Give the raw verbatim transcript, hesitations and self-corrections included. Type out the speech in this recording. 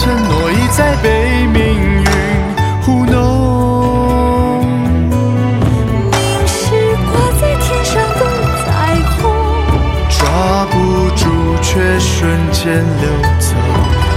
承诺一再被命运糊弄。 明是挂在天上的彩虹， 抓不住却瞬间溜走。